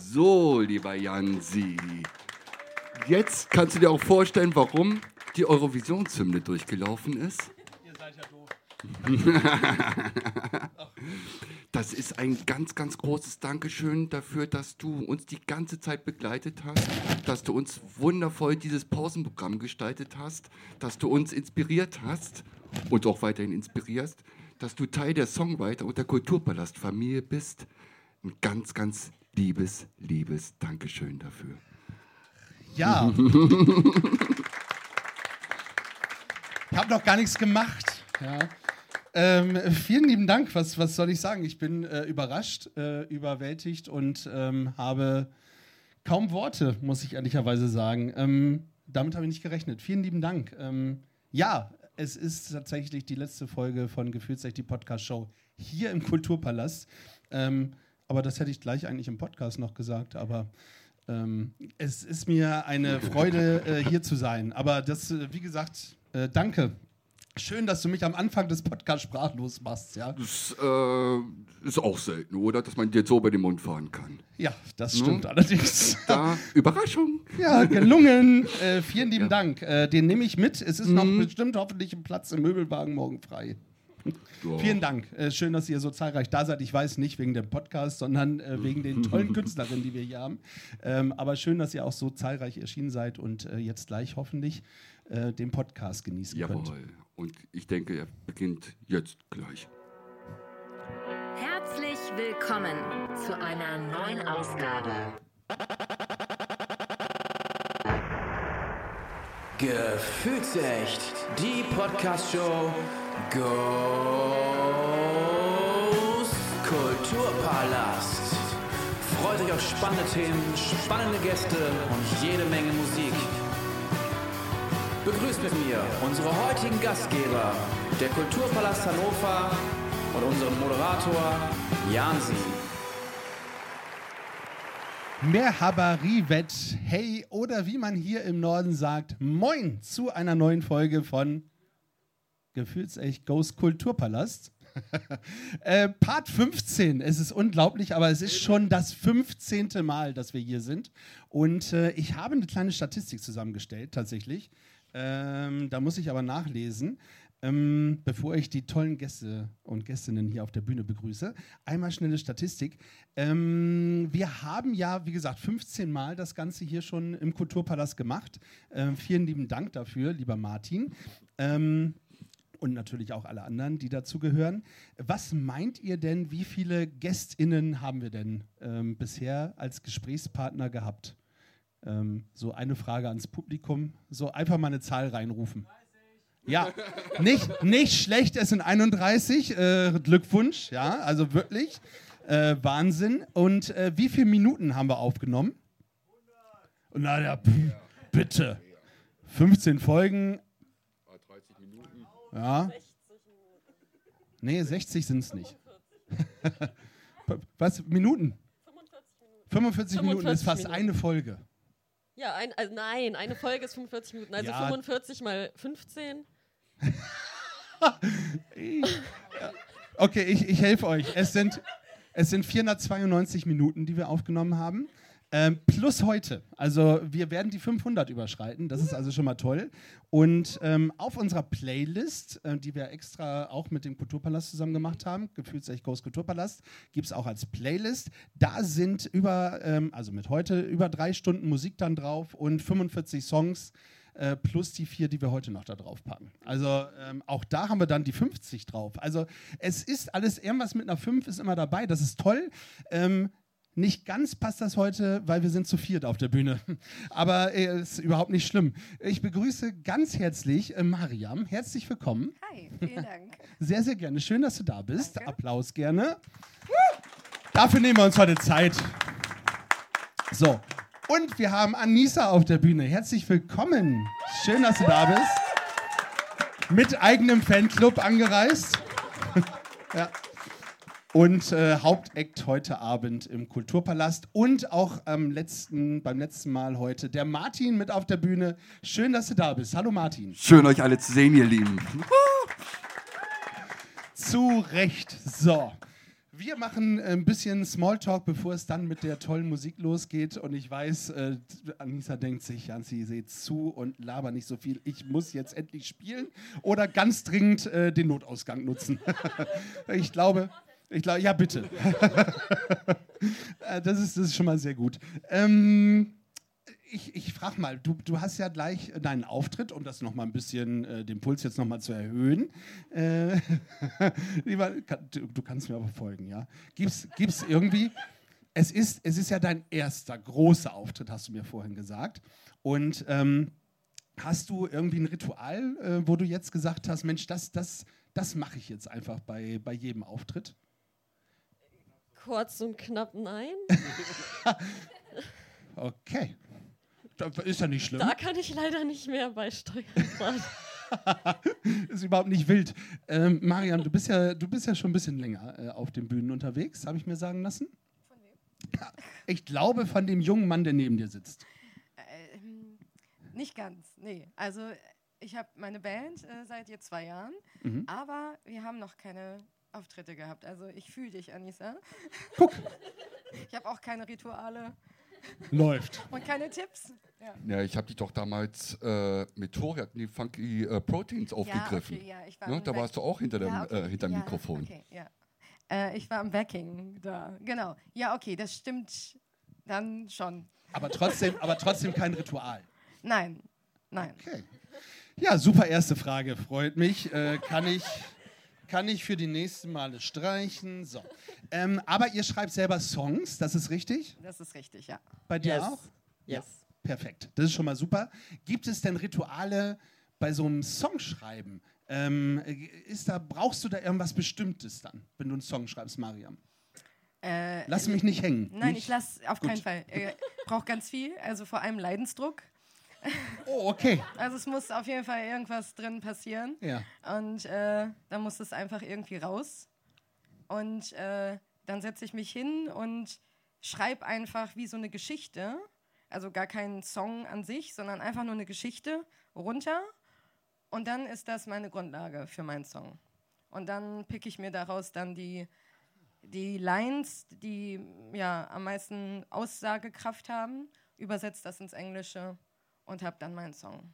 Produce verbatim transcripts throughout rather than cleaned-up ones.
So, lieber Jansi, jetzt kannst du dir auch vorstellen, warum die Eurovisionshymne durchgelaufen ist? Ihr seid ja doof. Das ist ein ganz, ganz großes Dankeschön dafür, dass du uns die ganze Zeit begleitet hast, dass du uns wundervoll dieses Pausenprogramm gestaltet hast, dass du uns inspiriert hast und auch weiterhin inspirierst, dass du Teil der Songwriter und der Kulturpalast-Familie bist. Ein ganz, ganz liebes, liebes Dankeschön dafür. Ja. Ich habe noch gar nichts gemacht. Ja. Ähm, vielen lieben Dank. Was, was soll ich sagen? Ich bin äh, überrascht, äh, überwältigt und ähm, habe kaum Worte, muss ich ehrlicherweise sagen. Ähm, damit habe ich nicht gerechnet. Vielen lieben Dank. Ähm, ja, es ist tatsächlich die letzte Folge von Gefühlsecht, die Podcast-Show hier im Kulturpalast. Ähm, aber das hätte ich gleich eigentlich im Podcast noch gesagt. Aber ähm, es ist mir eine Freude, äh, hier zu sein. Aber das, äh, wie gesagt, äh, danke. Schön, dass du mich am Anfang des Podcasts sprachlos machst, ja? Das äh, ist auch selten, oder? Dass man dir so über den Mund fahren kann. Ja, das stimmt no? allerdings. Da, Überraschung. Ja, gelungen. Äh, vielen lieben ja. Dank. Äh, den nehme ich mit. Es ist mhm. noch bestimmt hoffentlich ein Platz im Möbelwagen morgen frei. Ja. Vielen Dank. Äh, schön, dass ihr so zahlreich da seid. Ich weiß nicht wegen dem Podcast, sondern äh, wegen den tollen Künstlerinnen, die wir hier haben. Ähm, aber schön, dass ihr auch so zahlreich erschienen seid und äh, jetzt gleich hoffentlich äh, den Podcast genießen Jawohl. könnt. Und ich denke, er beginnt jetzt gleich. Herzlich willkommen zu einer neuen Ausgabe. Gefühlsecht, die Podcast-Show Ghost Kulturpalast. Freut euch auf spannende Themen, spannende Gäste und jede Menge Musik. Begrüßt mit mir unsere heutigen Gastgeber, der Kulturpalast Hannover und unseren Moderator Jansi. Merhaba Rivet, hey oder wie man hier im Norden sagt, moin zu einer neuen Folge von Gefühlsecht Ghost Kulturpalast. äh, Part fünfzehn, es ist unglaublich, aber es ist schon das fünfzehnte Mal, dass wir hier sind. Und äh, ich habe eine kleine Statistik zusammengestellt, tatsächlich. Ähm, da muss ich aber nachlesen, ähm, bevor ich die tollen Gäste und Gästinnen hier auf der Bühne begrüße. Einmal schnelle Statistik. Ähm, wir haben ja, wie gesagt, fünfzehn Mal das Ganze hier schon im Kulturpalast gemacht. Ähm, vielen lieben Dank dafür, lieber Martin. Ähm, und natürlich auch alle anderen, die dazugehören. Was meint ihr denn, wie viele GästInnen haben wir denn ähm, bisher als Gesprächspartner gehabt? Ähm, so eine Frage ans Publikum. So einfach mal eine Zahl reinrufen. dreißig. Ja, nicht, nicht schlecht, es sind einunddreißig. Äh, Glückwunsch, ja, also wirklich. Äh, Wahnsinn. Und äh, wie viele Minuten haben wir aufgenommen? hundert. Na ja, pff, bitte. fünfzehn Folgen. dreißig Minuten. Ja. Nee, sechzig sind es nicht. Was? Minuten? fünfundvierzig Minuten ist fast eine Folge. Ja, ein, also nein, eine Folge ist fünfundvierzig Minuten, also ja. fünfundvierzig mal fünfzehn. Okay, ich, ich helfe euch. Es sind, es sind vierhundertzweiundneunzig Minuten, die wir aufgenommen haben. Ähm, plus heute. Also wir werden die fünfhundert überschreiten. Das ist also schon mal toll. Und ähm, auf unserer Playlist, äh, die wir extra auch mit dem Kulturpalast zusammen gemacht haben, Gefühlsecht Ghost Kulturpalast, gibt es auch als Playlist. Da sind über, ähm, also mit heute, über drei Stunden Musik dann drauf und fünfundvierzig Songs äh, plus die vier, die wir heute noch da drauf packen. Also ähm, auch da haben wir dann die fünfzig drauf. Also es ist alles, irgendwas mit einer fünf ist immer dabei. Das ist toll. Ähm, Nicht ganz passt das heute, weil wir sind zu viert auf der Bühne. Aber es äh, ist überhaupt nicht schlimm. Ich begrüße ganz herzlich äh, Mariam. Herzlich willkommen. Hi, vielen Dank. Sehr, sehr gerne. Schön, dass du da bist. Danke. Applaus gerne. Dafür nehmen wir uns heute Zeit. So, und wir haben Anissa auf der Bühne. Herzlich willkommen. Schön, dass du da bist. Mit eigenem Fanclub angereist. Ja. Und äh, Hauptakt heute Abend im Kulturpalast und auch am letzten, beim letzten Mal heute der Martin mit auf der Bühne. Schön, dass du da bist. Hallo Martin. Schön, euch alle zu sehen, ihr Lieben. Zu Recht. So, Wir machen ein bisschen Smalltalk, bevor es dann mit der tollen Musik losgeht. Und ich weiß, äh, Anissa denkt sich, Janzi, seht zu und laber nicht so viel. Ich muss jetzt endlich spielen oder ganz dringend äh, den Notausgang nutzen. ich glaube, ich glaube, ja bitte. das, ist, das ist schon mal sehr gut. Ähm, Ich, ich frage mal, du, du hast ja gleich deinen Auftritt, um das nochmal ein bisschen, äh, den Puls jetzt nochmal zu erhöhen. Äh, lieber, kann, du, du kannst mir aber folgen, ja? Gibt's, gibt's irgendwie, es ist, es ist ja dein erster großer Auftritt, hast du mir vorhin gesagt. Und ähm, hast du irgendwie ein Ritual, äh, wo du jetzt gesagt hast, Mensch, das, das, das mache ich jetzt einfach bei, bei jedem Auftritt? Kurz und knapp nein. Okay. Ist ja nicht schlimm. Da kann ich leider nicht mehr beisteuern. Ist überhaupt nicht wild. Ähm, Mariam, du bist, ja, du bist ja schon ein bisschen länger äh, auf den Bühnen unterwegs, habe ich mir sagen lassen. Von wem? Ja, ich glaube, von dem jungen Mann, der neben dir sitzt. Ähm, nicht ganz, nee. Also ich habe meine Band äh, seit jetzt zwei Jahren, Mhm. aber wir haben noch keine Auftritte gehabt. Also ich fühle dich, Anissa. Guck. Ich habe auch keine Rituale Läuft. und keine Tipps. Ja. Ja, ich habe dich doch damals äh, mit Toriak die Funky äh, Proteins aufgegriffen. Ja, okay, ja, ich war Ne? am Da Back- warst du auch hinter dem, Ja, okay. äh, hinterm ja, Mikrofon. Okay, ja. Äh, ich war am Backing da, genau. Ja, okay, das stimmt dann schon. Aber trotzdem, aber trotzdem kein Ritual. Nein, nein. Okay. Ja, super erste Frage, freut mich. Äh, kann ich... Kann ich für die nächsten Male streichen. So. Ähm, aber ihr schreibt selber Songs, das ist richtig? Das ist richtig, ja. Bei dir Yes. auch? Yes. Perfekt, das ist schon mal super. Gibt es denn Rituale bei so einem Songschreiben? Ähm, ist da, brauchst du da irgendwas Bestimmtes dann, wenn du einen Song schreibst, Mariam? Äh, Lass mich nicht hängen. Nein, nicht? ich lasse auf Gut. keinen Fall. Äh, braucht ganz viel, also vor allem Leidensdruck. Oh, okay. Also es muss auf jeden Fall irgendwas drin passieren. Ja. Und äh, dann muss es einfach irgendwie raus. Und äh, dann setze ich mich hin und schreibe einfach wie so eine Geschichte. Also gar keinen Song an sich, sondern einfach nur eine Geschichte runter. Und dann ist das meine Grundlage für meinen Song. Und dann pick ich mir daraus dann die, die Lines, die ja am meisten Aussagekraft haben, übersetze das ins Englische und habe dann meinen Song.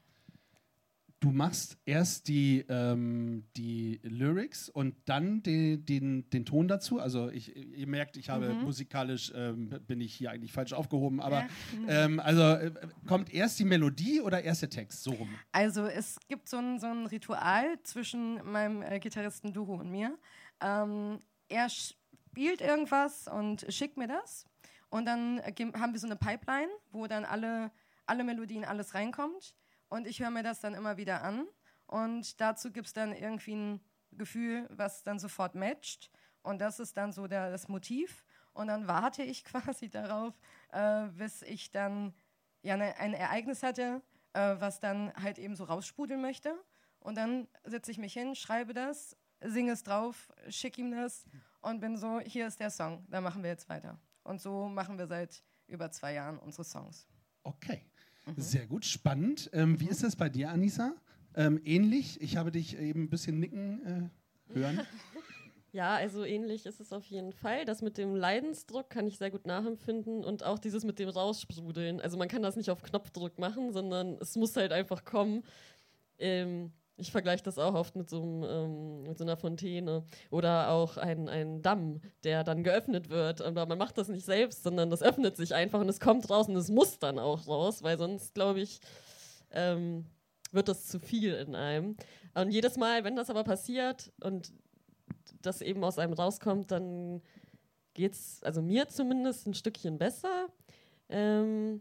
Du machst erst die, ähm, die Lyrics und dann den, den, den Ton dazu. Also ich, ihr merkt, ich habe Mhm. musikalisch, ähm, bin ich hier eigentlich falsch aufgehoben. Aber Ja. ähm, also äh, kommt erst die Melodie oder erst der Text? So rum. Also es gibt so ein, so ein Ritual zwischen meinem äh, Gitarristen Duro und mir. Ähm, er spielt irgendwas und schickt mir das. Und dann äh, gem- haben wir so eine Pipeline, wo dann alle, alle Melodien, alles reinkommt. Und ich höre mir das dann immer wieder an. Und dazu gibt es dann irgendwie ein Gefühl, was dann sofort matcht. Und das ist dann so der, das Motiv. Und dann warte ich quasi darauf, äh, bis ich dann ja, ne, ein Ereignis hatte, äh, was dann halt eben so raussprudeln möchte. Und dann setze ich mich hin, schreibe das, singe es drauf, schicke ihm das und bin so, hier ist der Song, da machen wir jetzt weiter. Und so machen wir seit über zwei Jahren unsere Songs. Okay, sehr gut, spannend. Ähm, wie ist das bei dir, Anissa? Ähm, ähnlich? Ich habe dich eben ein bisschen nicken äh, hören. Ja, also ähnlich ist es auf jeden Fall. Das mit dem Leidensdruck kann ich sehr gut nachempfinden und auch dieses mit dem Raussprudeln. Also man kann das nicht auf Knopfdruck machen, sondern es muss halt einfach kommen. Ähm, ich vergleiche das auch oft mit so, einem, ähm, mit so einer Fontäne oder auch ein, ein Damm, der dann geöffnet wird. Aber man macht das nicht selbst, sondern das öffnet sich einfach und es kommt raus und es muss dann auch raus, weil sonst, glaube ich, ähm, wird das zu viel in einem. Und jedes Mal, wenn das aber passiert und das eben aus einem rauskommt, dann geht es, also mir zumindest, ein Stückchen besser. Ähm,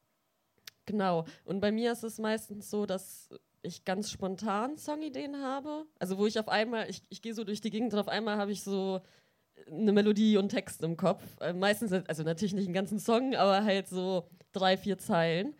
genau. Und bei mir ist es meistens so, dass ich ganz spontan Songideen habe. Also wo ich auf einmal, ich, ich gehe so durch die Gegend und auf einmal habe ich so eine Melodie und Text im Kopf. Äh, meistens, also natürlich nicht einen ganzen Song, aber halt so drei, vier Zeilen.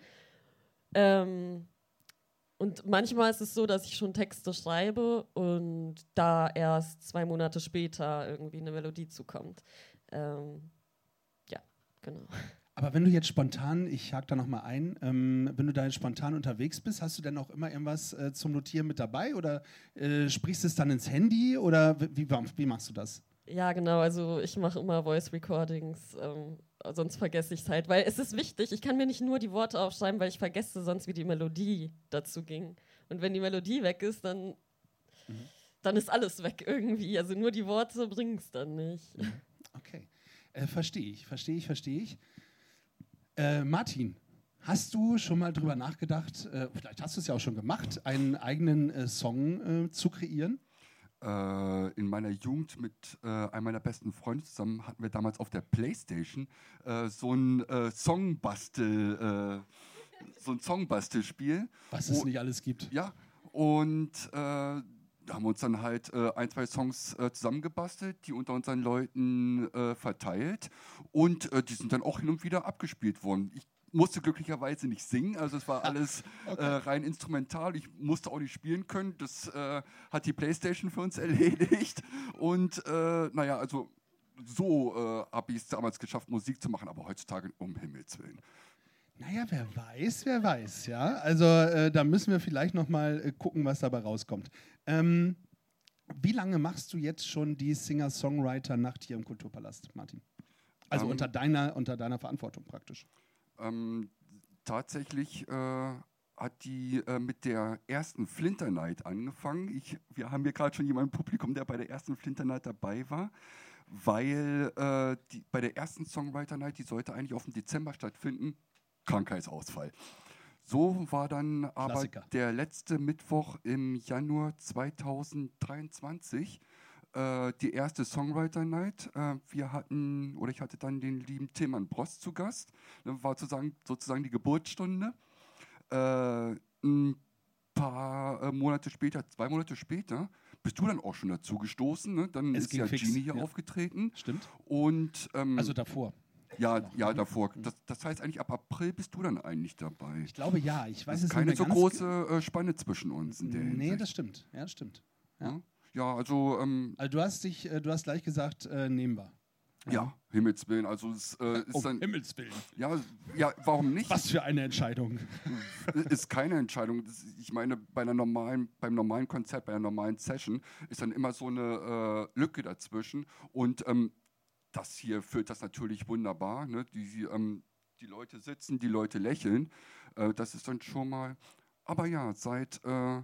Ähm, Und manchmal ist es so, dass ich schon Texte schreibe und da erst zwei Monate später irgendwie eine Melodie zukommt. Ähm, ja, genau. Aber wenn du jetzt spontan, ich hake da nochmal ein, ähm, wenn du da jetzt spontan unterwegs bist, hast du denn auch immer irgendwas äh, zum Notieren mit dabei oder äh, sprichst du es dann ins Handy oder wie, wie, wie machst du das? Ja, genau. Also ich mache immer Voice Recordings, ähm, sonst vergesse ich es halt. Weil es ist wichtig, ich kann mir nicht nur die Worte aufschreiben, weil ich vergesse sonst, wie die Melodie dazu ging. Und wenn die Melodie weg ist, dann, mhm. dann ist alles weg irgendwie. Also nur die Worte bringen es dann nicht. Mhm. Okay, äh, verstehe ich, verstehe ich, verstehe ich. Äh, Martin, hast du schon mal drüber nachgedacht, äh, vielleicht hast du es ja auch schon gemacht, einen eigenen äh, Song äh, zu kreieren? Äh, in meiner Jugend mit äh, einem meiner besten Freunde zusammen hatten wir damals auf der Playstation äh, so ein äh, Songbastel, äh, so ein Songbastelspiel. Was es nicht alles gibt. Ja, und äh, da haben wir uns dann halt äh, ein, zwei Songs äh, zusammengebastelt, die unter unseren Leuten äh, verteilt und äh, die sind dann auch hin und wieder abgespielt worden. Ich musste glücklicherweise nicht singen, also es war alles okay. äh, rein instrumental. Ich musste auch nicht spielen können, das äh, hat die Playstation für uns erledigt. Und äh, naja, also so äh, habe ich es damals geschafft, Musik zu machen, aber heutzutage um Himmels Willen. Naja, wer weiß, wer weiß, ja. Also äh, da müssen wir vielleicht noch mal äh, gucken, was dabei rauskommt. Ähm, wie lange machst du jetzt schon die Singer-Songwriter-Nacht hier im Kulturpalast, Martin? Also um, unter deiner, unter deiner Verantwortung praktisch. Ähm, tatsächlich äh, hat die äh, mit der ersten Flinter Night angefangen. Ich, wir haben hier gerade schon jemanden im Publikum, der bei der ersten Flinter Night dabei war, weil äh, die, bei der ersten Songwriter Night, die sollte eigentlich auf dem Dezember stattfinden, Krankheitsausfall. So war dann aber Klassiker. Der letzte Mittwoch im Januar zweitausenddreiundzwanzig äh, die erste Songwriter Night. Äh, wir hatten, oder ich hatte dann den lieben Tilman Brost zu Gast. Das war sozusagen, sozusagen die Geburtsstunde. Äh, ein paar äh, Monate später, zwei Monate später, bist du dann auch schon dazu gestoßen. Ne? Dann Es ist ging ja fix, Genie hier ja. aufgetreten. Stimmt. Und, ähm, Also davor. Ja, ja, davor. Das, das heißt eigentlich, ab April bist du dann eigentlich dabei. Ich glaube ja. Ich weiß es es ist keine nicht so mehr ganz große äh, Spanne zwischen uns in der Nee, Hinsicht. das stimmt. Ja, das stimmt. Ja, Ja, ja also, ähm, also du hast dich, äh, du hast gleich gesagt, äh, nehmen wir. ja, Himmels Willen. Also es äh, ist Um dann. Himmels Willen. Ja, ja, warum nicht? Was für eine Entscheidung. Ist keine Entscheidung. Das, ich meine, bei einer normalen, beim normalen Konzert, bei einer normalen Session ist dann immer so eine äh, Lücke dazwischen. Und ähm, das hier füllt das natürlich wunderbar. Ne? Die, ähm, die Leute sitzen, die Leute lächeln. Äh, das ist dann schon mal. Aber ja, seit, äh,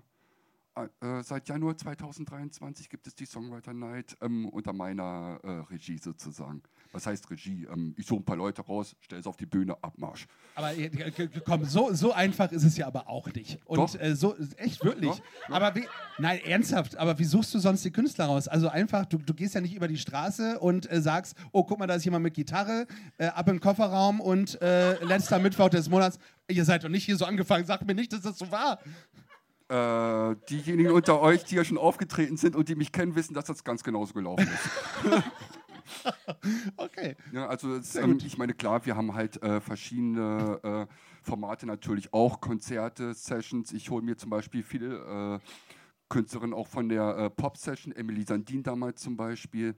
äh, seit Januar zweitausenddreiundzwanzig gibt es die Songwriter Night ähm, unter meiner äh, Regie sozusagen. Was heißt Regie? Ähm, ich suche ein paar Leute raus, stelle es auf die Bühne, Abmarsch. Aber äh, komm, so, so einfach ist es ja aber auch nicht. Und Doch. Äh, so echt wirklich. Doch, doch. Aber wie, nein, ernsthaft, aber wie suchst du sonst die Künstler raus? Also einfach, du, du gehst ja nicht über die Straße und äh, sagst, oh, guck mal, da ist jemand mit Gitarre, äh, ab in den Kofferraum und äh, letzter Mittwoch des Monats. Ihr seid doch nicht hier so angefangen, sagt mir nicht, dass das so war. Äh, diejenigen unter euch, die ja schon aufgetreten sind und die mich kennen, wissen, dass das ganz genauso gelaufen ist. Okay. Ja, also es, Sehr ähm, gut. ich meine, klar, wir haben halt äh, verschiedene äh, Formate natürlich auch, Konzerte, Sessions. Ich hole mir zum Beispiel viele äh, Künstlerinnen auch von der äh, Pop-Session, Emily Sandin damals zum Beispiel.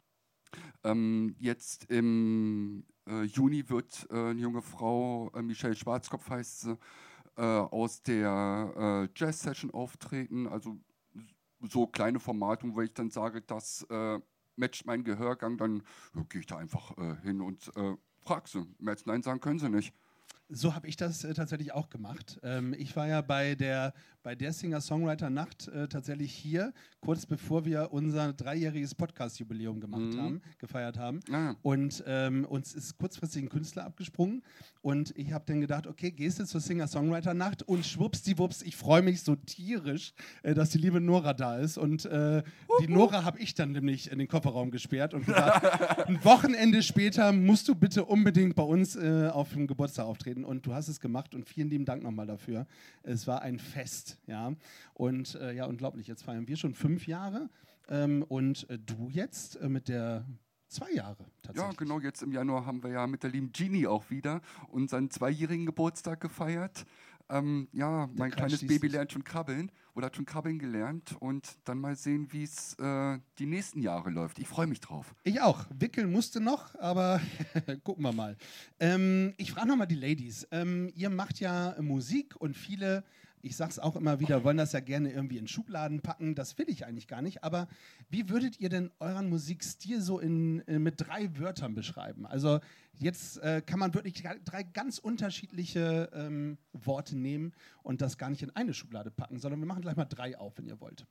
Ähm, jetzt im äh, Juni wird äh, eine junge Frau, äh, Michelle Schwarzkopf heißt sie, äh, aus der äh, Jazz-Session auftreten. Also so kleine Formate, wo ich dann sage, das äh, matcht meinen Gehörgang, dann ja, gehe ich da einfach äh, hin und äh, frage sie. Mehr als Nein sagen können sie nicht. So habe ich das äh, tatsächlich auch gemacht. Ähm, ich war ja bei der, bei der Singer-Songwriter-Nacht äh, tatsächlich hier, kurz bevor wir unser dreijähriges Podcast-Jubiläum gemacht Mhm. haben, gefeiert haben. Ja. Und ähm, uns ist kurzfristig ein Künstler abgesprungen. Und ich habe dann gedacht, okay, gehst du zur Singer-Songwriter-Nacht und schwuppsdiwupps, ich freue mich so tierisch, äh, dass die liebe Nora da ist. Und äh, die Nora habe ich dann nämlich in den Kofferraum gesperrt und gesagt, ein Wochenende später musst du bitte unbedingt bei uns äh, auf dem Geburtstag auftreten. Und du hast es gemacht und vielen lieben Dank nochmal dafür. Es war ein Fest, ja. Und äh, ja, unglaublich, jetzt feiern wir schon fünf Jahre ähm, und äh, du jetzt äh, mit der zwei Jahre tatsächlich. Ja, genau, jetzt im Januar haben wir ja mit der lieben Genie auch wieder unseren zweijährigen Geburtstag gefeiert. Ähm, ja, mein Kreis kleines schließt Baby sich. lernt schon krabbeln oder hat schon krabbeln gelernt und dann mal sehen, wie es äh, die nächsten Jahre läuft. Ich freue mich drauf. Ich auch. Wickeln musste noch, aber gucken wir mal. Ähm, ich frage nochmal die Ladies. Ähm, ihr macht ja Musik und viele ich sage es auch immer wieder, wollen das ja gerne irgendwie in Schubladen packen. Das will ich eigentlich gar nicht. Aber wie würdet ihr denn euren Musikstil so in, äh, mit drei Wörtern beschreiben? Also jetzt äh, kann man wirklich drei ganz unterschiedliche ähm, Worte nehmen und das gar nicht in eine Schublade packen, sondern wir machen gleich mal drei auf, wenn ihr wollt.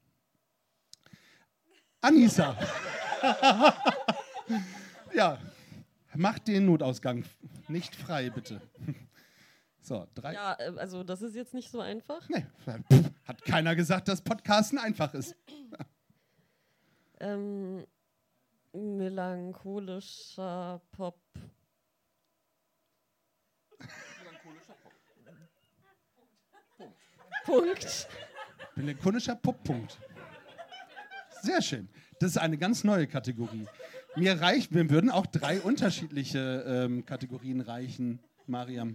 Anissa. Ja, macht den Notausgang nicht frei, bitte. So, drei. Ja, äh, also das ist jetzt nicht so einfach. Nee, pff, hat keiner gesagt, dass Podcasten einfach ist. Ähm, melancholischer Pop. Punkt. Melancholischer Pop-Punkt. Sehr schön. Das ist eine ganz neue Kategorie. Mir reicht, mir würden auch drei unterschiedliche ähm, Kategorien reichen, Mariam.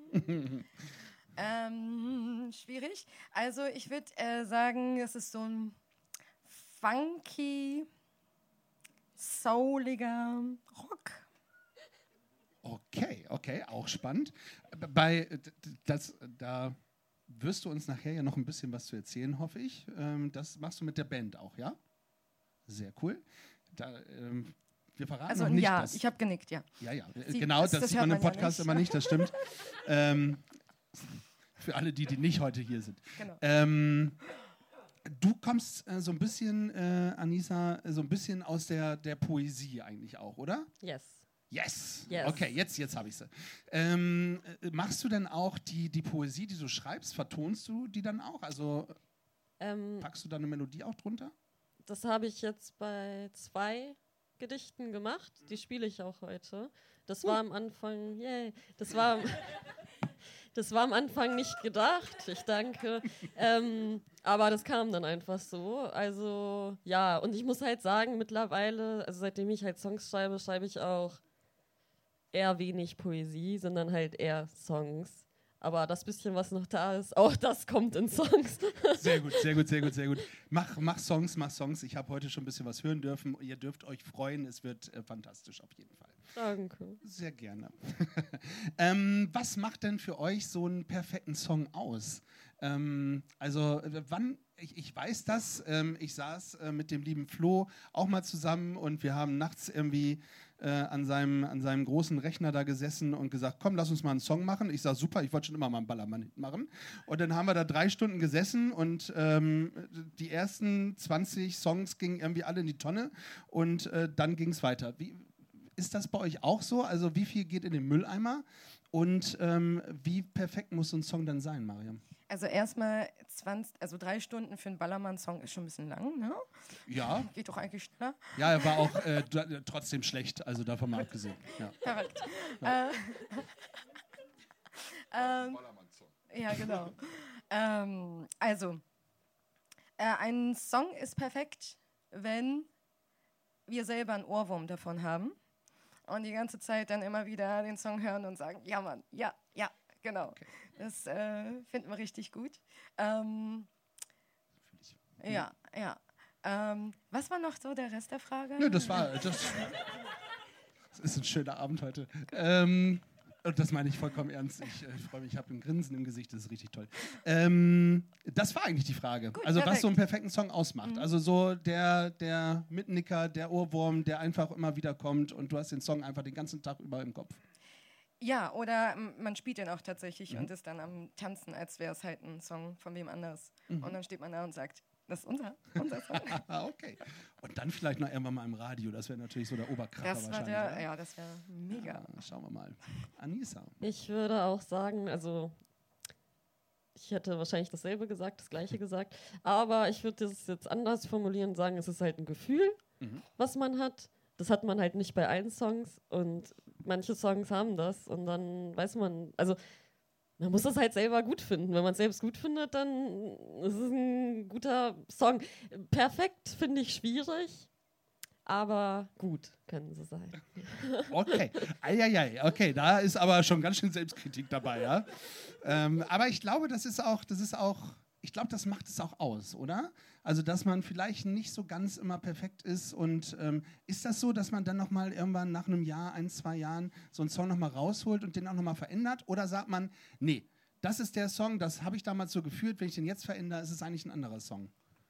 Ähm, schwierig. Also ich würde äh, sagen, es ist so ein funky, souliger Rock. Okay, okay, auch spannend. Bei d- d- das, da wirst du uns nachher ja noch ein bisschen was zu erzählen, hoffe ich. Ähm, das machst du mit der Band auch, ja? Sehr cool. Da, ähm, wir verraten Also noch nicht, ja, dass ich habe genickt, ja. Ja, ja, Sie- genau, das- das, das sieht hört man im man ja Podcast nicht. immer nicht, das stimmt. ähm, für alle die, die nicht heute hier sind. Genau. Ähm, du kommst äh, so ein bisschen, äh, Anissa, so ein bisschen aus der, der Poesie eigentlich auch, oder? Yes. Yes. Yes. Okay, jetzt, jetzt habe ich sie. Ähm, äh, machst du denn auch die, die Poesie, die du schreibst, vertonst du die dann auch? Also Ähm, packst du da eine Melodie auch drunter? das habe ich jetzt bei zwei Gedichten gemacht. Die spiele ich auch heute. Das war am Anfang, yay, das war, das war am Anfang nicht gedacht. Ich danke. Ähm, aber das kam dann einfach so. Also ja, und ich muss halt sagen, mittlerweile, also seitdem ich halt Songs schreibe, schreibe ich auch eher wenig Poesie, sondern halt eher Songs. Aber das bisschen, was noch da ist, auch das kommt in Songs. Sehr gut, sehr gut, sehr gut, sehr gut. Mach, mach Songs, mach Songs. Ich habe heute schon ein bisschen was hören dürfen. Ihr dürft euch freuen. Es wird äh, fantastisch auf jeden Fall. Danke. Sehr gerne. ähm, was macht denn für euch so einen perfekten Song aus? Ähm, also äh, wann, ich, ich weiß das, ähm, ich saß äh, mit dem lieben Flo auch mal zusammen und wir haben nachts irgendwie äh, an, seinem, an seinem großen Rechner da gesessen und gesagt, komm, lass uns mal einen Song machen. Ich sag, super, ich wollte schon immer mal einen Ballermann machen. Und dann haben wir da drei Stunden gesessen und ähm, die ersten zwanzig Songs gingen irgendwie alle in die Tonne und äh, dann ging es weiter. Wie, ist das bei euch auch so? Also wie viel geht in den Mülleimer? Und ähm, wie perfekt muss so ein Song dann sein, Mariam? Also erstmal zwanzig, also drei Stunden für einen Ballermann-Song ist schon ein bisschen lang, ne? Ja, Geht doch eigentlich schneller. ja, er war auch äh, d- trotzdem schlecht, also davon mal abgesehen. Ja. Verrückt. Äh, ähm, ja, genau. ähm, also, äh, ein Song ist perfekt, wenn wir selber einen Ohrwurm davon haben und die ganze Zeit dann immer wieder den Song hören und sagen, ja Mann, ja, ja, genau. Okay. Das äh, finden wir richtig gut. Ähm, ja, ja. Ähm, was war noch so der Rest der Frage? Nö, das war, das, das ist ein schöner Abend heute. Ähm, und das meine ich vollkommen ernst. Ich äh, freue mich, ich habe ein Grinsen im Gesicht, das ist richtig toll. Ähm, das war eigentlich die Frage. Gut, also was perfekt. so einen perfekten Song ausmacht. Mhm. Also so der, der Mitnicker, der Ohrwurm, der einfach immer wieder kommt und du hast den Song einfach den ganzen Tag über im Kopf. Ja, oder ähm, man spielt den auch tatsächlich Mhm. und ist dann am Tanzen, als wäre es halt ein Song von wem anders. Mhm. Und dann steht man da und sagt, das ist unser, unser Song. Ah, okay. Und dann vielleicht noch irgendwann mal im Radio. Das wäre natürlich so der Oberkracher Das war wahrscheinlich. der, oder? ja, das wäre mega. Ja, schauen wir mal. Anissa. Ich würde auch sagen, also ich hätte wahrscheinlich dasselbe gesagt, das gleiche gesagt, aber ich würde das jetzt anders formulieren und sagen, es ist halt ein Gefühl, Mhm. was man hat. Das hat man halt nicht bei allen Songs und manche Songs haben das und dann weiß man, also man muss das halt selber gut finden. Wenn man es selbst gut findet, dann ist es ein guter Song. Perfekt finde ich schwierig, aber gut können sie sein. Okay, Eieiei. Okay, da ist aber schon ganz schön Selbstkritik dabei, ja. Ähm, aber ich glaube, das ist auch, das ist auch, ich glaube, das macht es auch aus, oder? Also, dass man vielleicht nicht so ganz immer perfekt ist. Und ähm, ist das so, dass man dann nochmal irgendwann nach einem Jahr, ein, zwei Jahren so einen Song nochmal rausholt und den auch nochmal verändert? Oder sagt man, nee, das ist der Song, das habe ich damals so gefühlt, wenn ich den jetzt verändere, ist es eigentlich ein anderer Song.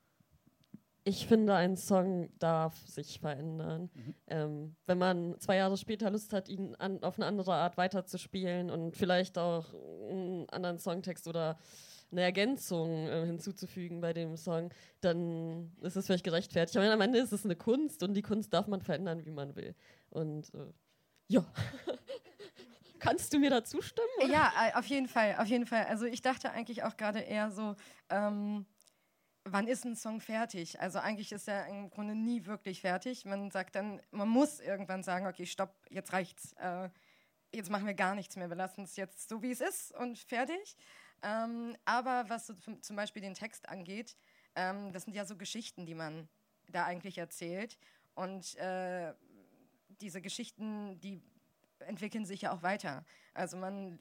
Ich finde, ein Song darf sich verändern. Mhm. Ähm, wenn man zwei Jahre später Lust hat, ihn an, auf eine andere Art weiterzuspielen und vielleicht auch einen anderen Songtext oder eine Ergänzung äh, hinzuzufügen bei dem Song, dann ist es vielleicht gerechtfertigt. Aber am Ende ist es eine Kunst und die Kunst darf man verändern, wie man will. Und äh, ja. Kannst du mir da zustimmen? Oder? Ja, auf jeden Fall, auf jeden Fall. Also ich dachte eigentlich auch gerade eher so, ähm, wann ist ein Song fertig? Also eigentlich ist er im Grunde nie wirklich fertig. Man sagt dann, man muss irgendwann sagen, okay, stopp, jetzt reicht's. Äh, jetzt machen wir gar nichts mehr. Wir lassen es jetzt so, wie es ist und fertig. Ähm, aber was so zum, zum Beispiel den Text angeht, ähm, das sind ja so Geschichten, die man da eigentlich erzählt. Und äh, diese Geschichten, die entwickeln sich ja auch weiter. Also man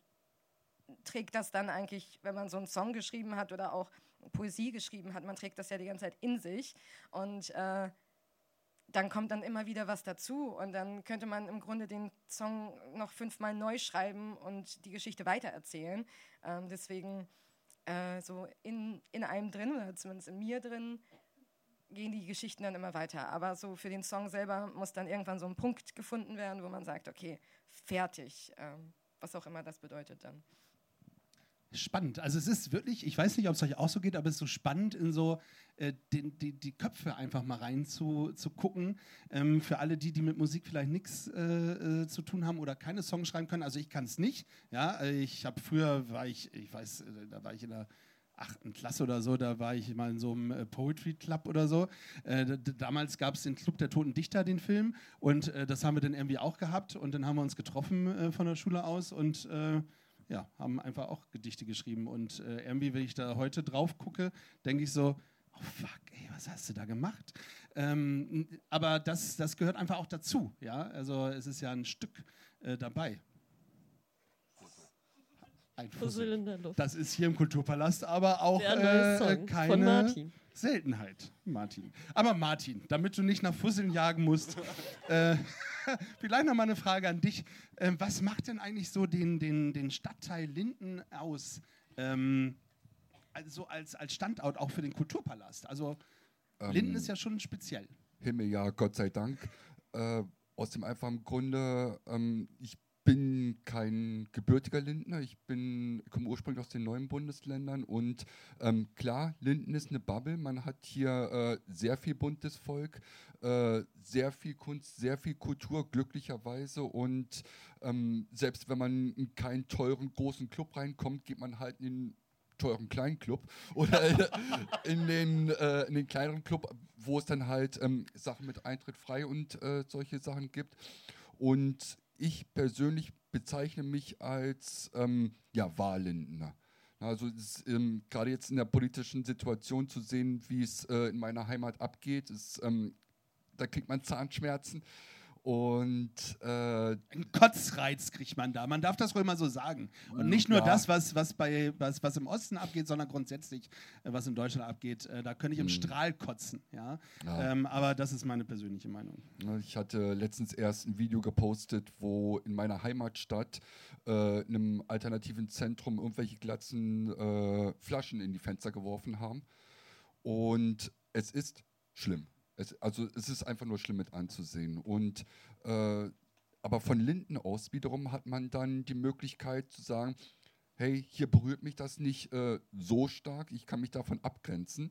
trägt das dann eigentlich, wenn man so einen Song geschrieben hat oder auch Poesie geschrieben hat, man trägt das ja die ganze Zeit in sich und äh, dann kommt dann immer wieder was dazu und dann könnte man im Grunde den Song noch fünfmal neu schreiben und die Geschichte weitererzählen. Ähm, deswegen äh, so in, in einem drin oder zumindest in mir drin gehen die Geschichten dann immer weiter. Aber so für den Song selber muss dann irgendwann so ein Punkt gefunden werden, wo man sagt, okay, fertig, ähm, was auch immer das bedeutet dann. Spannend. Also es ist wirklich, ich weiß nicht, ob es euch auch so geht, aber es ist so spannend, in so äh, die, die, die Köpfe einfach mal rein zu, zu gucken. Ähm, für alle die, die mit Musik vielleicht nichts äh, äh, zu tun haben oder keine Songs schreiben können. Also ich kann es nicht. Ja, ich habe früher, war ich, ich weiß, äh, da war ich in der achten Klasse oder so, da war ich mal in so einem äh, Poetry Club oder so. Äh, d- damals gab es den Club der Toten Dichter, den Film. Und äh, das haben wir dann irgendwie auch gehabt. Und dann haben wir uns getroffen äh, von der Schule aus und äh, ja, haben einfach auch Gedichte geschrieben. Und äh, irgendwie, wenn ich da heute drauf gucke, denke ich so, oh fuck, ey, was hast du da gemacht? Ähm, aber das, das gehört einfach auch dazu. Ja? Also es ist ja ein Stück äh, dabei. Ein Fussel in der Luft. Das ist hier im Kulturpalast aber auch Der neue äh, Song keine von Martin. Seltenheit, Martin. Aber Martin, damit du nicht nach Fusseln jagen musst, äh, vielleicht noch mal eine Frage an dich. Äh, was macht denn eigentlich so den, den, den Stadtteil Linden aus, ähm, also als, als Standort auch für den Kulturpalast? Also ähm, Linden ist ja schon speziell. Himmel, ja, Gott sei Dank. Äh, aus dem einfachen Grunde, ähm, ich bin kein gebürtiger Lindner, ich bin, komme ursprünglich aus den neuen Bundesländern und ähm, klar, Linden ist eine Bubble, man hat hier äh, sehr viel buntes Volk, äh, sehr viel Kunst, sehr viel Kultur, glücklicherweise und ähm, selbst wenn man in keinen teuren, großen Club reinkommt, geht man halt in den teuren kleinen Club oder in den, äh, in den kleineren Club, wo es dann halt ähm, Sachen mit Eintritt frei und äh, solche Sachen gibt und ich persönlich bezeichne mich als ähm, ja, Wahllindener. Also ähm, gerade jetzt in der politischen Situation zu sehen, wie es äh, in meiner Heimat abgeht, ist, ähm, da kriegt man Zahnschmerzen. Und äh, einen Kotzreiz kriegt man da. Man darf das ruhig mal so sagen. Und nicht nur ja. das, was, was, bei, was, was im Osten abgeht, sondern grundsätzlich, äh, was in Deutschland abgeht. Äh, da könnte ich im hm. Strahl kotzen. Ja? Ja. Ähm, aber das ist meine persönliche Meinung. Ich hatte letztens erst ein Video gepostet, wo in meiner Heimatstadt äh, in einem alternativen Zentrum irgendwelche glatzen äh, Flaschen in die Fenster geworfen haben. Und es ist schlimm. Es, also es ist einfach nur schlimm mit anzusehen. Und, äh, aber von Linden aus wiederum hat man dann die Möglichkeit zu sagen, hey, hier berührt mich das nicht äh, so stark, ich kann mich davon abgrenzen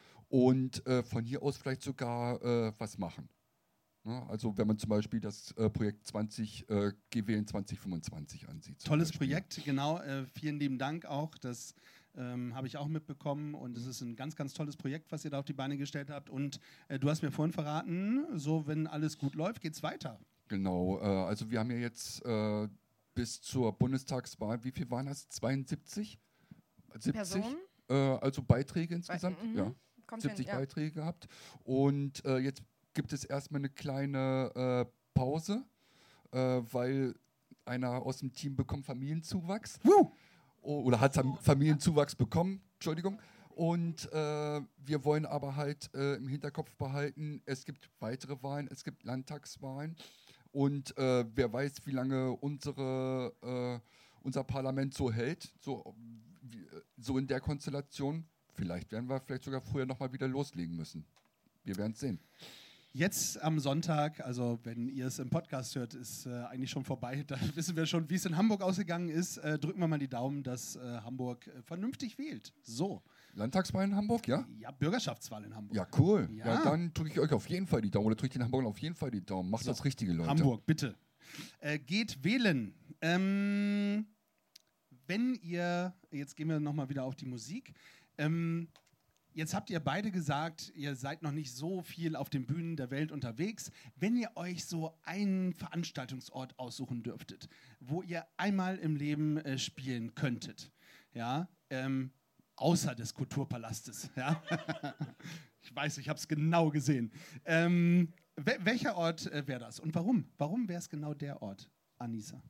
und äh, von hier aus vielleicht sogar äh, was machen. Ja, also wenn man zum Beispiel das äh, Projekt zwanzig, äh, G W N zwanzig fünfundzwanzig ansieht. Tolles Beispiel. Projekt, genau. Äh, vielen lieben Dank auch. Das ähm, habe ich auch mitbekommen und es ist ein ganz, ganz tolles Projekt, was ihr da auf die Beine gestellt habt. Und äh, du hast mir vorhin verraten, so wenn alles gut läuft, geht's weiter. Genau, äh, also wir haben ja jetzt äh, bis zur Bundestagswahl, wie viel waren das? zweiundsiebzig? siebzig? Personen? Äh, also Beiträge insgesamt, Bei, mhm. ja. Kommt siebzig hin, ja. Beiträge gehabt. Und äh, jetzt gibt es erstmal eine kleine äh, Pause, äh, weil einer aus dem Team bekommt Familienzuwachs. Woo! Oder hat Familienzuwachs bekommen, Entschuldigung. Und äh, wir wollen aber halt äh, im Hinterkopf behalten, es gibt weitere Wahlen, es gibt Landtagswahlen. Und äh, wer weiß, wie lange unsere, äh, unser Parlament so hält. So, wie, so in der Konstellation. Vielleicht werden wir vielleicht sogar früher nochmal wieder loslegen müssen. Wir werden es sehen. Jetzt am Sonntag, also wenn ihr es im Podcast hört, ist äh, eigentlich schon vorbei. Da wissen wir schon, wie es in Hamburg ausgegangen ist. Äh, drücken wir mal die Daumen, dass äh, Hamburg äh, vernünftig wählt. So. Landtagswahl in Hamburg, ja? Ja, Bürgerschaftswahl in Hamburg. Ja, cool. Ja. Ja, dann drücke ich euch auf jeden Fall die Daumen. Oder drücke ich den Hamburgern auf jeden Fall die Daumen. Macht So. das Richtige, Leute. Hamburg, bitte. Äh, geht wählen. Ähm, wenn ihr, jetzt gehen wir nochmal wieder auf die Musik. Ähm, Jetzt habt ihr beide gesagt, ihr seid noch nicht so viel auf den Bühnen der Welt unterwegs. Wenn ihr euch so einen Veranstaltungsort aussuchen dürftet, wo ihr einmal im Leben äh, spielen könntet, ja, ähm, außer des Kulturpalastes, ja. Ich weiß, ich habe es genau gesehen. Ähm, wel- welcher Ort äh, wäre das und warum? Warum wäre es genau der Ort, Anissa?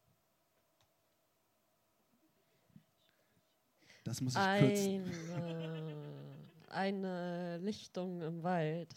Das muss ich kürzen. Eine, eine Lichtung im Wald.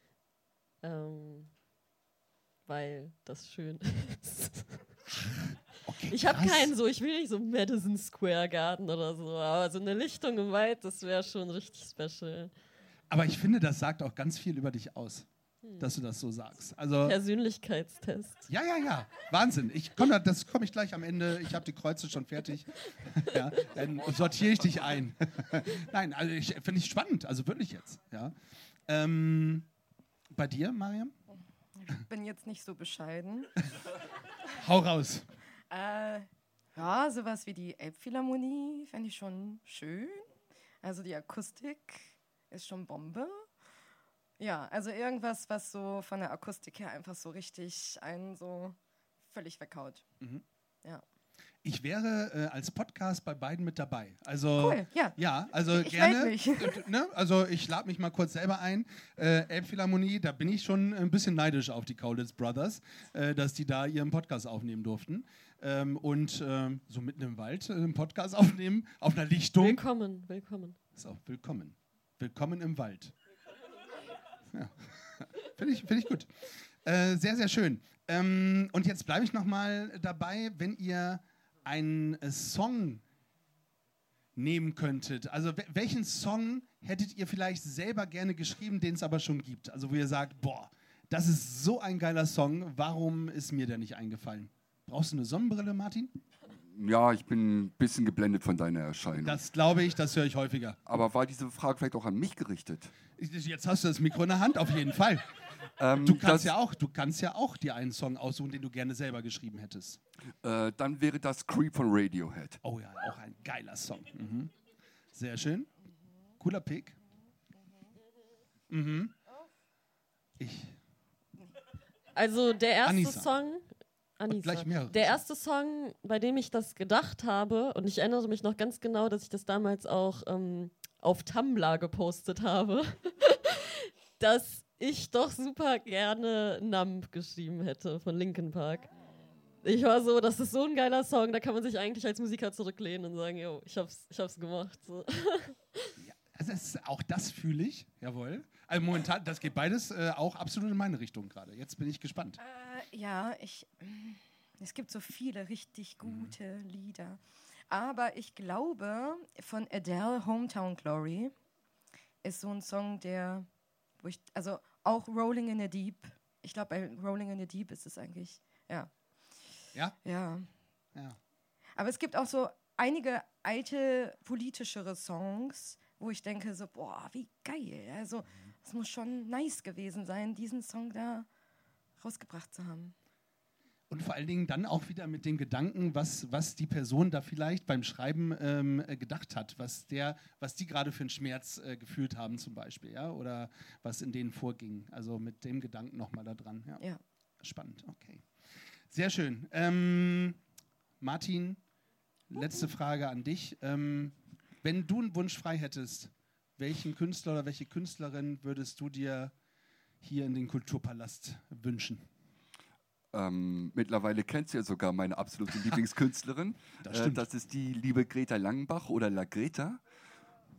Ähm, weil das schön ist. Okay, Ich habe krass. keinen so, ich will nicht so Madison Square Garden oder so, aber so eine Lichtung im Wald, das wäre schon richtig special. Aber ich finde, das sagt auch ganz viel über dich aus, dass du das so sagst. Also, Persönlichkeitstest. ja, ja, ja, Wahnsinn. Ich komm da, das komme ich gleich am Ende. Ich habe die Kreuze schon fertig. Ja, dann sortiere ich dich ein. Nein, also ich finde ich spannend, also wirklich jetzt. Ja. Ähm, bei dir, Mariam? Ich bin jetzt nicht so bescheiden. Hau raus. Äh, ja, sowas wie die Elbphilharmonie fände ich schon schön. Also die Akustik ist schon Bombe. Ja, also irgendwas, was so von der Akustik her einfach so richtig einen so völlig weghaut. Ja. Ich wäre äh, als Podcast bei beiden mit dabei. Also, Cool, ja. Ja, also Ich gerne. meld mich. Äh, ne? Also ich lade mich mal kurz selber ein. Äh, Elbphilharmonie, da bin ich schon ein bisschen neidisch auf die Kaulitz Brothers, äh, dass die da ihren Podcast aufnehmen durften. Ähm, und ähm, so mitten im Wald äh, einen Podcast aufnehmen, auf einer Lichtung. Willkommen, willkommen. So, willkommen. Willkommen im Wald. Ja. Finde ich, find ich gut. Äh, sehr, sehr schön. Ähm, und jetzt bleibe ich noch mal dabei, wenn ihr einen äh, Song nehmen könntet. Also wel- welchen Song hättet ihr vielleicht selber gerne geschrieben, den es aber schon gibt? Also wo ihr sagt, boah, das ist so ein geiler Song, warum ist mir der nicht eingefallen? Brauchst du eine Sonnenbrille, Martin? Ja, ich bin ein bisschen geblendet von deiner Erscheinung. Das glaube ich, das höre ich häufiger. Aber war diese Frage vielleicht auch an mich gerichtet? Jetzt hast du das Mikro in der Hand, auf jeden Fall. Ähm, Du das, kannst ja auch, du kannst ja auch dir einen Song aussuchen, den du gerne selber geschrieben hättest. äh, dann wäre das Creep von Radiohead. Oh ja, auch ein geiler Song. Mhm. Sehr schön. Cooler Pick. Mhm. Ich. Also der erste Anissa. Song, Anissa, gleich mehrere. der erste Song, bei dem ich das gedacht habe, und ich erinnere mich noch ganz genau, dass ich das damals auch ähm, auf Tumblr gepostet habe, dass ich doch super gerne Numb geschrieben hätte von Linkin Park. Ich war so, das ist so ein geiler Song, da kann man sich eigentlich als Musiker zurücklehnen und sagen, yo, ich hab's, ich hab's gemacht. So. Also es, auch das fühle ich, jawohl. Also momentan, das geht beides äh, auch absolut in meine Richtung gerade. Jetzt bin ich gespannt. Äh, ja, ich. mm, Es gibt so viele richtig gute Lieder. Aber ich glaube, von Adele, Hometown Glory, ist so ein Song, der. Wo ich, also auch Rolling in the Deep. Ich glaube, bei Rolling in the Deep ist es eigentlich. Ja. Ja? Ja. Ja. Aber es gibt auch so einige alte, politischere Songs, wo ich denke so, boah, wie geil. Also es muss schon nice gewesen sein, diesen Song da rausgebracht zu haben. Und vor allen Dingen dann auch wieder mit dem Gedanken, was, was die Person da vielleicht beim Schreiben ähm, äh, gedacht hat, was, der, was die gerade für einen Schmerz äh, gefühlt haben zum Beispiel, ja, oder was in denen vorging. Also mit dem Gedanken nochmal da dran. Ja. Ja. Spannend, okay. Sehr schön. Ähm, Martin, letzte Frage an dich. Ähm, wenn du einen Wunsch frei hättest, welchen Künstler oder welche Künstlerin würdest du dir hier in den Kulturpalast wünschen? Ähm, mittlerweile kennst du ja sogar meine absolute Lieblingskünstlerin. Das äh, stimmt. das ist die liebe Greta Langenbach oder La Greta.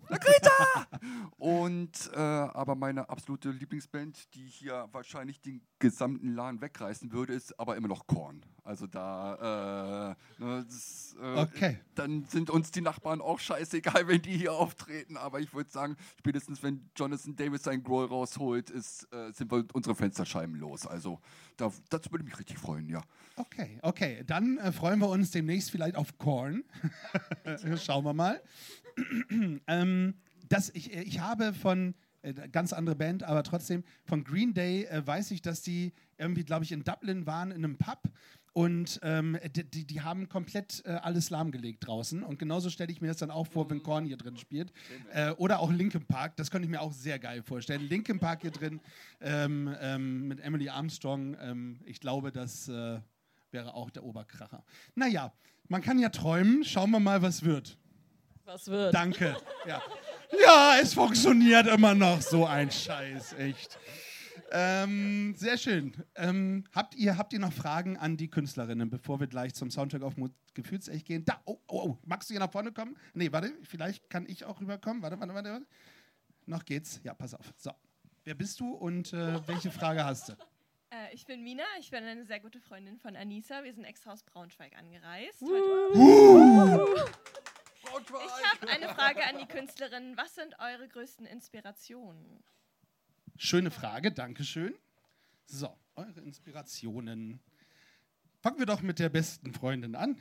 Greta! Und, äh, aber meine absolute Lieblingsband, die hier wahrscheinlich den gesamten Laden wegreißen würde, ist aber immer noch Korn. Also da, äh, ne, das, äh, Okay. dann sind uns die Nachbarn auch scheißegal, wenn die hier auftreten. Aber ich würde sagen, spätestens wenn Jonathan Davis seinen Grohl rausholt, ist, äh, sind wir unsere Fensterscheiben los. Also da, das würde mich richtig freuen, ja. Okay, okay. Dann äh, freuen wir uns demnächst vielleicht auf Korn. Schauen wir mal. ähm, das, ich, ich habe von, äh, ganz andere Band, aber trotzdem, von Green Day äh, weiß ich, dass die irgendwie, glaube ich, in Dublin waren, in einem Pub. Und ähm, die, die haben komplett äh, alles lahmgelegt draußen. Und genauso stelle ich mir das dann auch vor, wenn Korn hier drin spielt. Äh, oder auch Linkin Park, das könnte ich mir auch sehr geil vorstellen. Linkin Park hier drin ähm, ähm, mit Emily Armstrong. Ähm, ich glaube, das äh, wäre auch der Oberkracher. Naja, man kann ja träumen. Schauen wir mal, was wird. Was wird? Danke. Ja. Ja, es funktioniert immer noch. So ein Scheiß, echt. Ähm, sehr schön. Ähm, habt, ihr, habt ihr noch Fragen an die Künstlerinnen, bevor wir gleich zum Soundtrack auf Mo- Gefühlsecht gehen? Da, oh, oh, oh, magst du hier nach vorne kommen? Nee, warte, vielleicht kann ich auch rüberkommen. Warte, warte, warte. warte. Noch geht's. Ja, pass auf. So. Wer bist du und äh, welche Frage hast du? Äh, ich bin Mina, ich bin eine sehr gute Freundin von Anissa. Wir sind extra aus Braunschweig angereist. Uh. Ich habe eine Frage an die Künstlerinnen. Was sind eure größten Inspirationen? Schöne Frage, Dankeschön. So, eure Inspirationen. Fangen wir doch mit der besten Freundin an.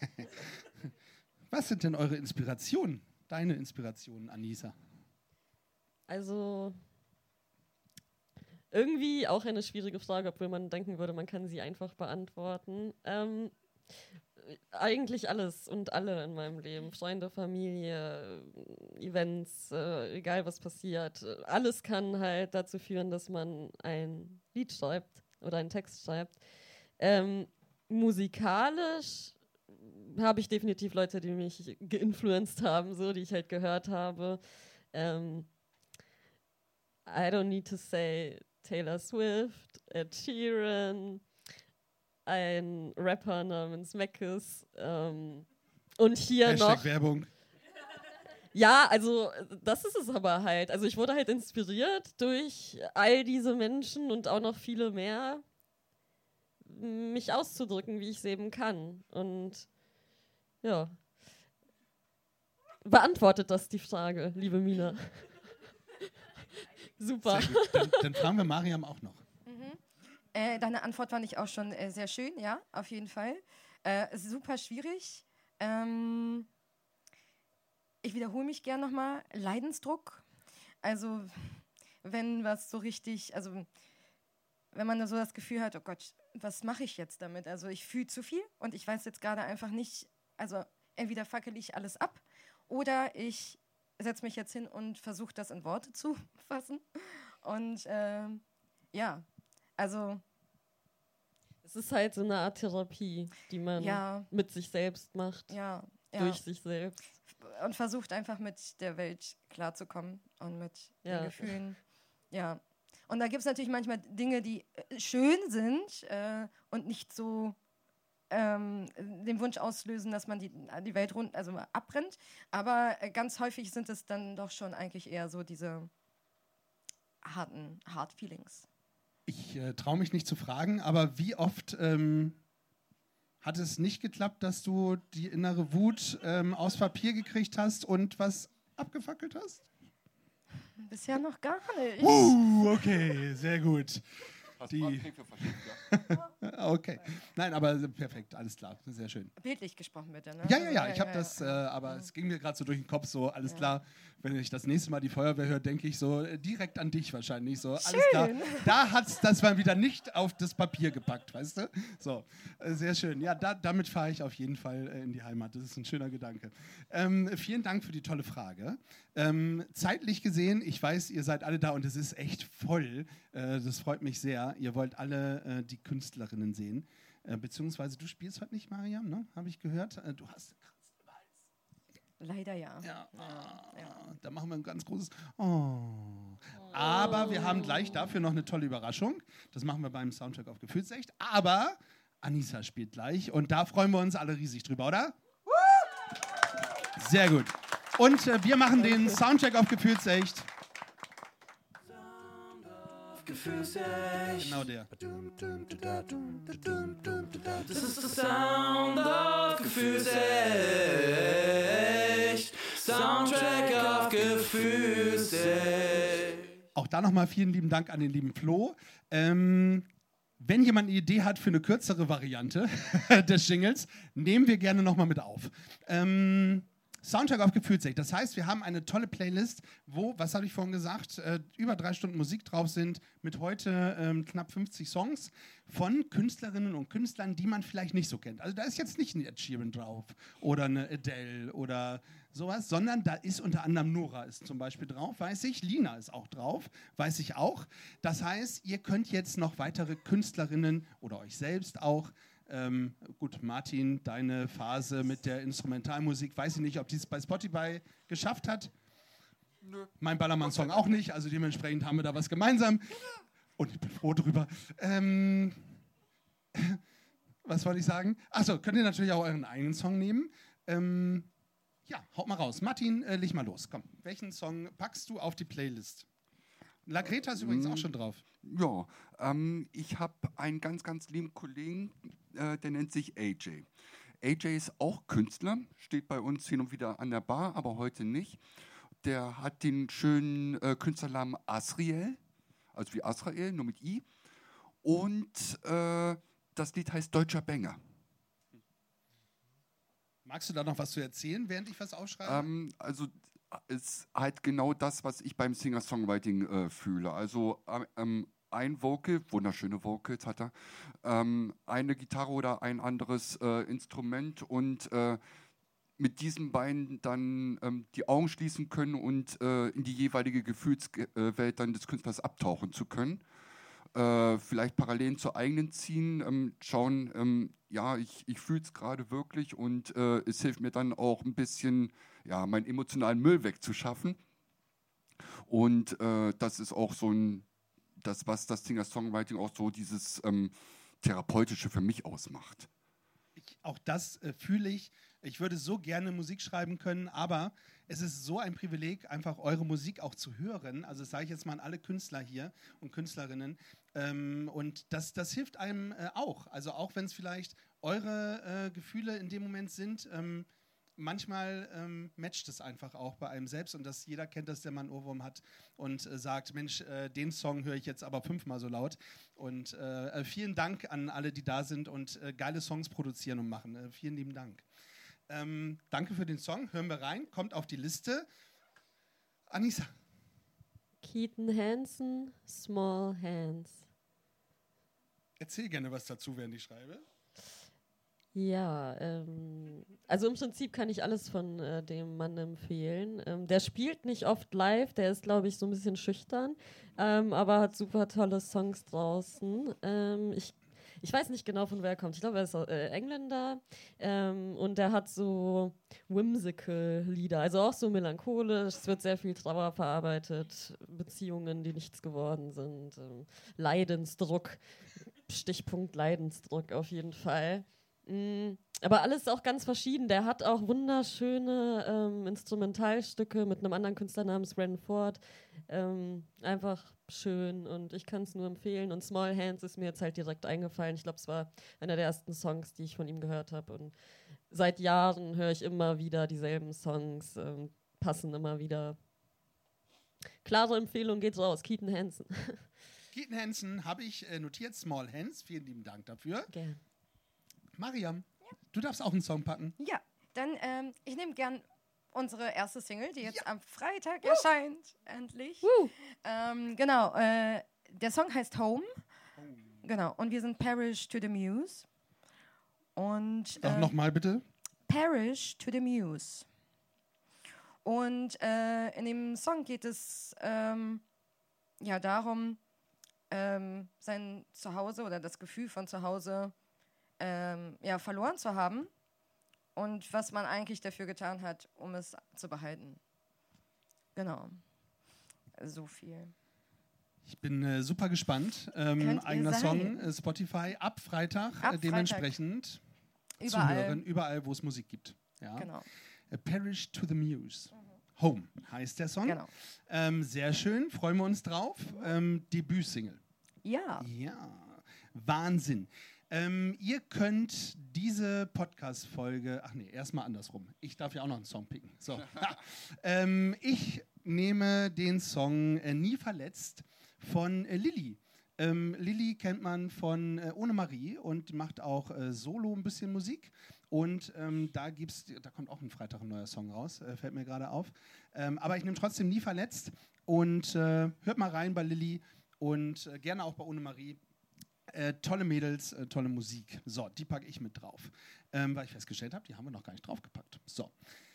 Was sind denn eure Inspirationen? Deine Inspirationen, Anissa? Also irgendwie auch eine schwierige Frage, obwohl man denken würde, man kann sie einfach beantworten. Ähm, eigentlich alles und alle in meinem Leben. Freunde, Familie, Events, äh, egal was passiert. Alles kann halt dazu führen, dass man ein Lied schreibt oder einen Text schreibt. Ähm, musikalisch habe ich definitiv Leute, die mich geinfluenced haben, so, die ich halt gehört habe. Ähm, I don't need to say Taylor Swift, Ed Sheeran, ein Rapper namens Mackes ähm, und hier Hashtag noch... Werbung. Ja, also das ist es aber halt. Also ich wurde halt inspiriert durch all diese Menschen und auch noch viele mehr, mich auszudrücken, wie ich es eben kann. Und ja, beantwortet das die Frage, liebe Mina. Super. Sehr gut. Dann, dann fragen wir Mariam auch noch. Mhm. Äh, deine Antwort fand ich auch schon äh, sehr schön, ja, auf jeden Fall. Äh, super schwierig. Ähm, ich wiederhole mich gern nochmal. Leidensdruck. Also, wenn was so richtig, also, wenn man so das Gefühl hat, oh Gott, was mache ich jetzt damit? Also, ich fühle zu viel und ich weiß jetzt gerade einfach nicht, also, entweder fackel ich alles ab oder ich setze mich jetzt hin und versuche, das in Worte zu fassen. Und, äh, ja, also... Es ist halt so eine Art Therapie, die man ja, mit sich selbst macht, ja, ja. durch sich selbst. Und versucht einfach mit der Welt klarzukommen und mit Ja. den Gefühlen. Ja. Und da gibt es natürlich manchmal Dinge, die äh, schön sind äh, und nicht so ähm, den Wunsch auslösen, dass man die, die Welt rund, also abbrennt. Aber äh, ganz häufig sind es dann doch schon eigentlich eher so diese harten Hard Feelings. Ich äh, traue mich nicht zu fragen, aber wie oft ähm, hat es nicht geklappt, dass du die innere Wut ähm, aus Papier gekriegt hast und was abgefackelt hast? Bisher noch gar nicht. Uh, okay, sehr gut. Hast Die- Brandbrief für verschickt, ja? Okay. Nein, aber perfekt, alles klar, sehr schön. Bildlich gesprochen bitte, ne? Ja, ja, ja, Also, ich habe das, äh, aber es ging mir gerade so durch den Kopf, so, alles klar, wenn ich das nächste Mal die Feuerwehr höre, denke ich so äh, direkt an dich wahrscheinlich, so, alles klar. Da hat es das mal wieder nicht auf das Papier gepackt, weißt du? So, äh, sehr schön. Ja, da, damit fahre ich auf jeden Fall äh, in die Heimat, das ist ein schöner Gedanke. Ähm, vielen Dank für die tolle Frage. Ähm, zeitlich gesehen, ich weiß, ihr seid alle da und es ist echt voll, äh, das freut mich sehr. Ihr wollt alle äh, die Künstlerinnen sehen. Äh, beziehungsweise du spielst heute nicht, Mariam, ne? Habe ich gehört. Äh, du hast Leider ja. ja, ah, da machen wir ein ganz großes Oh. Aber wir haben gleich dafür noch eine tolle Überraschung. Das machen wir beim Soundtrack auf Gefühlsecht. Aber Anissa spielt gleich und da freuen wir uns alle riesig drüber, oder? Sehr gut. Und äh, wir machen den Soundcheck auf Gefühlsecht. Gefühlsecht. Genau der. Das ist der Sound of Gefühlsecht. Soundtrack auf Gefühlsecht. Auch da nochmal vielen lieben Dank an den lieben Flo. Ähm, wenn jemand eine Idee hat für eine kürzere Variante des Jingles, nehmen wir gerne nochmal mit auf. Ähm, Soundtrack auf Gefühlsecht. Das heißt, wir haben eine tolle Playlist, wo, was habe ich vorhin gesagt, äh, über drei Stunden Musik drauf sind, mit heute ähm, knapp fünfzig Songs von Künstlerinnen und Künstlern, die man vielleicht nicht so kennt. Also da ist jetzt nicht ein Ed Sheeran drauf oder eine Adele oder sowas, sondern da ist unter anderem Nora ist zum Beispiel drauf, weiß ich. Lina ist auch drauf, weiß ich auch. Das heißt, ihr könnt jetzt noch weitere Künstlerinnen oder euch selbst auch Ähm, gut, Martin, deine Phase mit der Instrumentalmusik, weiß ich nicht, ob die es bei Spotify geschafft hat. Nö. Mein Ballermann-Song auch nicht, also dementsprechend haben wir da was gemeinsam. Und ich bin froh drüber. Ähm, was wollte ich sagen? Achso, könnt ihr natürlich auch euren eigenen Song nehmen. Ähm, ja, haut mal raus. Martin, äh, leg mal los. Komm, welchen Song packst du auf die Playlist? La Greta ist übrigens auch schon drauf. Ja, ähm, ich habe einen ganz, ganz lieben Kollegen, äh, der nennt sich A J. A J ist auch Künstler, steht bei uns hin und wieder an der Bar, aber heute nicht. Der hat den schönen äh, Künstlernamen Asriel, also wie Asrael, nur mit I. Und äh, das Lied heißt Deutscher Banger. Magst du da noch was zu erzählen, während ich was aufschreibe? Ähm, also ist halt genau das, was ich beim Singer-Songwriting äh, fühle. Also ähm, ein Vocal, wunderschöne Vocals hat er, ähm, eine Gitarre oder ein anderes äh, Instrument und äh, mit diesen beiden dann ähm, die Augen schließen können und äh, in die jeweilige Gefühlswelt dann des Künstlers abtauchen zu können. Äh, vielleicht Parallelen zur eigenen ziehen, ähm, schauen, ähm, ja, ich, ich fühle es gerade wirklich und äh, es hilft mir dann auch ein bisschen, ja, meinen emotionalen Müll wegzuschaffen. Und äh, das ist auch so ein, das, was das Singer-Songwriting auch so dieses ähm, Therapeutische für mich ausmacht. Ich, auch das äh, fühle ich. Ich würde so gerne Musik schreiben können, aber es ist so ein Privileg, einfach eure Musik auch zu hören. Also das sage ich jetzt mal an alle Künstler hier und Künstlerinnen. Ähm, und das, das hilft einem äh, auch. Also auch wenn es vielleicht eure äh, Gefühle in dem Moment sind, ähm, manchmal ähm, matcht es einfach auch bei einem selbst und dass jeder kennt, dass der Mann Ohrwurm hat und äh, sagt, Mensch, äh, den Song höre ich jetzt aber fünfmal so laut. Und äh, vielen Dank an alle, die da sind und äh, geile Songs produzieren und machen. Äh, vielen lieben Dank. Ähm, danke für den Song. Hören wir rein. Kommt auf die Liste. Anissa. Keaton Hansen, Small Hands. Erzähl gerne was dazu, während ich schreibe. Ja, ähm, also im Prinzip kann ich alles von äh, dem Mann empfehlen. Ähm, der spielt nicht oft live, der ist, glaube ich, so ein bisschen schüchtern, ähm, aber hat super tolle Songs draußen. Ähm, ich, ich weiß nicht genau, von wer er kommt. Ich glaube, er ist äh, Engländer ähm, und der hat so whimsical-Lieder, also auch so melancholisch. Es wird sehr viel Trauer verarbeitet, Beziehungen, die nichts geworden sind, ähm, Leidensdruck, Stichpunkt Leidensdruck auf jeden Fall. Mm, aber alles auch ganz verschieden. Der hat auch wunderschöne ähm, Instrumentalstücke mit einem anderen Künstler namens Ren Ford. Ähm, einfach schön und ich kann es nur empfehlen. Und Small Hands ist mir jetzt halt direkt eingefallen. Ich glaube, es war einer der ersten Songs, die ich von ihm gehört habe. Und seit Jahren höre ich immer wieder dieselben Songs, ähm, passen immer wieder. Klare Empfehlung geht raus, Keaton Hansen. Keaton Hansen habe ich äh, notiert, Small Hands. Vielen lieben Dank dafür. Gerne. Mariam, ja. Du darfst auch einen Song packen. Ja, dann ähm, ich nehme gern unsere erste Single, die jetzt ja. am Freitag uh. erscheint, endlich. Uh. Ähm, genau, äh, der Song heißt Home. Oh. Genau, und wir sind Parish to the Muse. Und Sag äh, nochmal bitte. Parish to the Muse. Und äh, in dem Song geht es ähm, ja darum, ähm, sein Zuhause oder das Gefühl von Zuhause Ähm, ja, verloren zu haben und was man eigentlich dafür getan hat, um es zu behalten. Genau. So viel. Ich bin äh, super gespannt. Ähm, eigener Song, äh, Spotify, ab Freitag, ab äh, dementsprechend Freitag. Überall. zu hören, überall, wo es Musik gibt. Ja. Genau. Äh, Parish to the Muse. Mhm. Home heißt der Song. Genau. Ähm, sehr schön, freuen wir uns drauf. Ähm, Debütsingle. Ja. Ja, Wahnsinn. Ähm, ihr könnt diese Podcast-Folge, ach nee, erstmal andersrum. Ich darf ja auch noch einen Song picken. So. ähm, ich nehme den Song äh, Nie verletzt von äh, Lilly. Ähm, Lilly kennt man von äh, Ohne Marie und macht auch äh, solo ein bisschen Musik. Und ähm, da gibt's, da kommt auch ein Freitag ein neuer Song raus, äh, fällt mir gerade auf. Ähm, aber ich nehme trotzdem Nie verletzt und äh, hört mal rein bei Lilly und äh, gerne auch bei Ohne Marie. Äh, tolle Mädels, äh, tolle Musik. So, die packe ich mit drauf. Ähm, weil ich festgestellt habe, die haben wir noch gar nicht draufgepackt. So.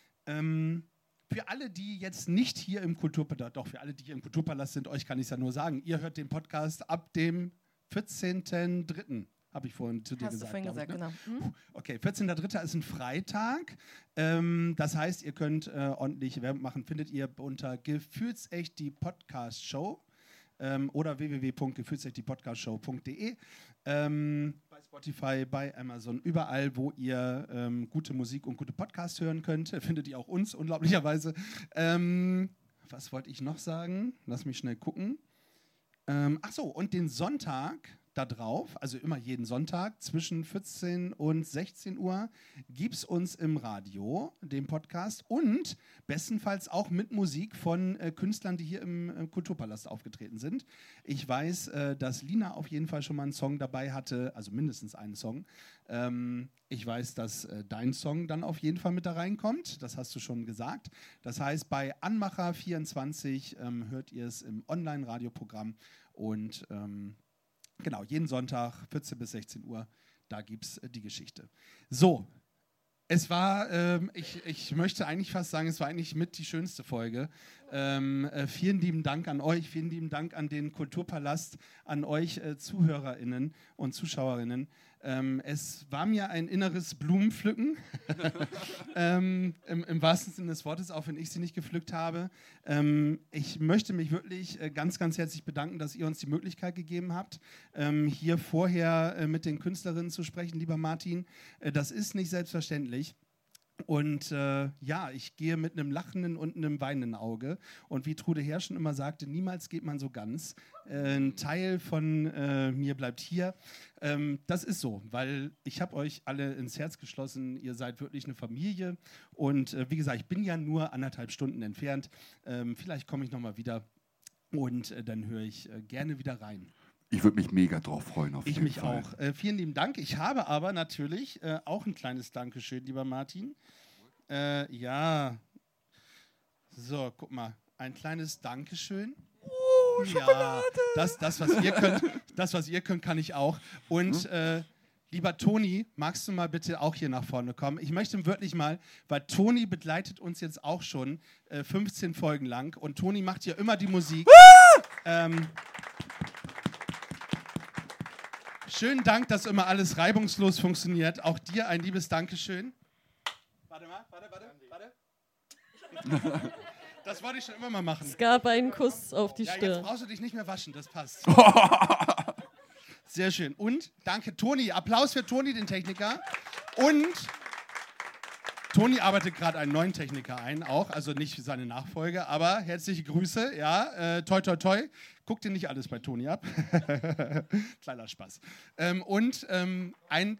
Ähm, für alle, die jetzt nicht hier im Kulturpalast, doch für alle, die hier im Kulturpalast sind, euch kann ich es ja nur sagen, ihr hört den Podcast ab dem vierzehnten dritten Habe ich vorhin zu dir Hast gesagt. du vorhin gesagt, ich, ne? genau. Mhm. Okay, vierzehnter dritter ist ein Freitag. Ähm, das heißt, ihr könnt äh, ordentlich Werbung machen. Findet ihr unter Gefühlsecht die Podcast-Show. Ähm, oder w w w punkt gefühlsecht die podcast show punkt d e. Ähm, bei Spotify, bei Amazon, überall, wo ihr ähm, gute Musik und gute Podcasts hören könnt, findet ihr auch uns, unglaublicherweise. Ähm, was wollte ich noch sagen? Lass mich schnell gucken. Ähm, ach so, und den Sonntag da drauf, also immer jeden Sonntag zwischen vierzehn und sechzehn Uhr, gibt es uns im Radio, den Podcast, und bestenfalls auch mit Musik von äh, Künstlern, die hier im äh, Kulturpalast aufgetreten sind. Ich weiß, äh, dass Lina auf jeden Fall schon mal einen Song dabei hatte, also mindestens einen Song. Ähm, ich weiß, dass äh, dein Song dann auf jeden Fall mit da reinkommt, das hast du schon gesagt. Das heißt, bei Anmacher vierundzwanzig ähm, hört ihr es im Online-Radioprogramm und ähm, genau, jeden Sonntag, vierzehn bis sechzehn Uhr, da gibt es äh, die Geschichte. So, es war, ähm, ich, ich möchte eigentlich fast sagen, es war eigentlich mit die schönste Folge. Ähm, äh, vielen lieben Dank an euch, vielen lieben Dank an den Kulturpalast, an euch äh, ZuhörerInnen und Zuschauerinnen. Ähm, es war mir ein inneres Blumenpflücken, ähm, im, im wahrsten Sinne des Wortes, auch wenn ich sie nicht gepflückt habe. Ähm, ich möchte mich wirklich äh, ganz, ganz herzlich bedanken, dass ihr uns die Möglichkeit gegeben habt, ähm, hier vorher äh, mit den Künstlerinnen zu sprechen, lieber Martin. Äh, das ist nicht selbstverständlich. Und äh, ja, ich gehe mit einem lachenden und einem weinenden Auge. Und wie Trude Herr schon immer sagte, niemals geht man so ganz. Äh, ein Teil von äh, mir bleibt hier. Ähm, das ist so, weil ich habe euch alle ins Herz geschlossen. Ihr seid wirklich eine Familie. Und äh, wie gesagt, ich bin ja nur anderthalb Stunden entfernt. Ähm, vielleicht komme ich nochmal wieder und äh, dann höre ich äh, gerne wieder rein. Ich würde mich mega drauf freuen, auf Ich jeden mich Fall. auch. Äh, vielen lieben Dank. Ich habe aber natürlich äh, auch ein kleines Dankeschön, lieber Martin. Äh, ja. So, guck mal. Ein kleines Dankeschön. Oh, Schokolade! Ja, das, das, was ihr könnt, das, was ihr könnt, kann ich auch. Und äh, lieber Toni, magst du mal bitte auch hier nach vorne kommen? Ich möchte wirklich mal, weil Toni begleitet uns jetzt auch schon äh, fünfzehn Folgen lang und Toni macht hier immer die Musik. ähm, Schönen Dank, dass immer alles reibungslos funktioniert. Auch dir ein liebes Dankeschön. Warte mal, warte, warte, warte. Das wollte ich schon immer mal machen. Es gab einen Kuss auf die Ja, Stirn. jetzt brauchst du dich nicht mehr waschen, das passt. Sehr schön. Und danke, Toni. Applaus für Toni, den Techniker. Und Toni arbeitet gerade einen neuen Techniker ein, auch, also nicht seine Nachfolge, aber herzliche Grüße, ja, äh, toi, toi, toi. Guck dir nicht alles bei Toni ab. Kleiner Spaß. Ähm, und ähm, ein,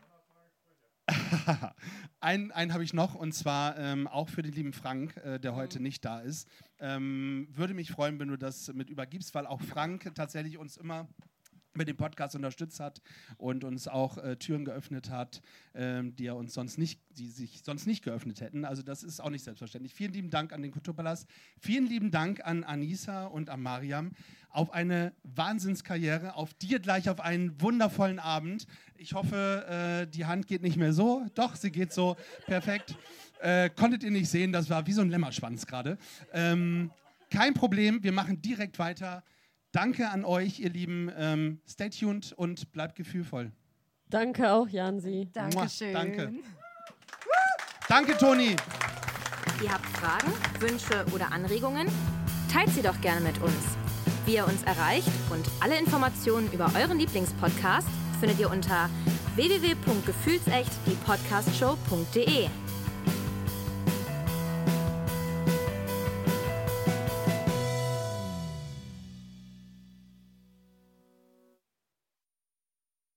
ein, einen habe ich noch, und zwar ähm, auch für den lieben Frank, äh, der heute nicht da ist. Ähm, würde mich freuen, wenn du das mit übergibst, weil auch Frank tatsächlich uns immer mit dem Podcast unterstützt hat und uns auch äh, Türen geöffnet hat, ähm, die er uns sonst nicht, die sich sonst nicht geöffnet hätten. Also das ist auch nicht selbstverständlich. Vielen lieben Dank an den Kulturpalast. Vielen lieben Dank an Anissa und an Mariam auf eine Wahnsinnskarriere, auf dir gleich auf einen wundervollen Abend. Ich hoffe, äh, die Hand geht nicht mehr so. Doch, sie geht so. Perfekt. Äh, konntet ihr nicht sehen, das war wie so ein Lämmerschwanz gerade. Ähm, kein Problem, wir machen direkt weiter. Danke an euch, ihr Lieben. Ähm, stay tuned und bleibt gefühlvoll. Danke auch, Jansi. Dankeschön. Danke. Danke, Toni. Ihr habt Fragen, Wünsche oder Anregungen? Teilt sie doch gerne mit uns. Wie ihr uns erreicht und alle Informationen über euren Lieblingspodcast findet ihr unter w w w punkt gefühlsecht die podcast show punkt d e.